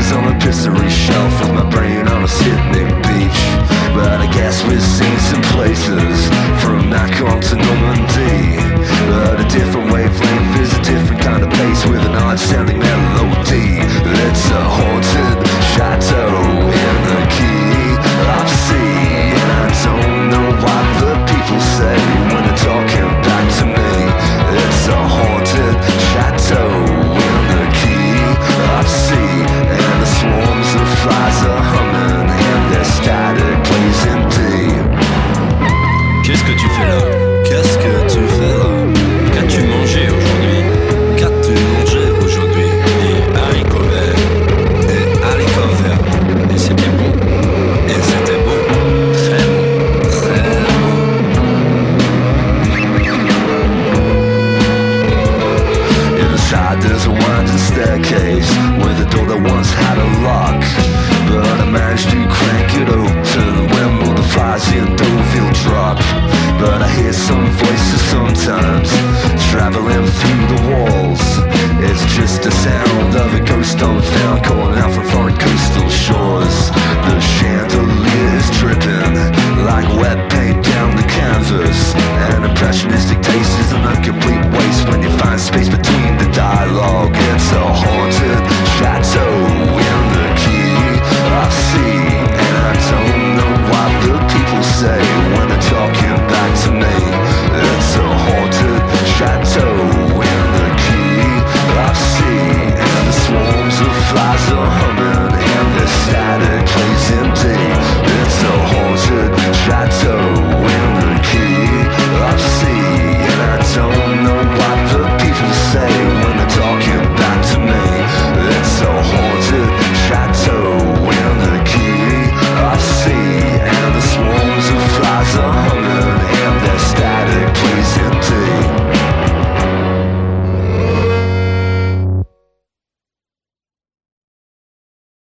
memories on a pissory shelf with my brain on a Sydney beach. But I guess we've seen some places, from Macron to Normandy. But a different wavelength is a different kind of pace, with an odd sounding melody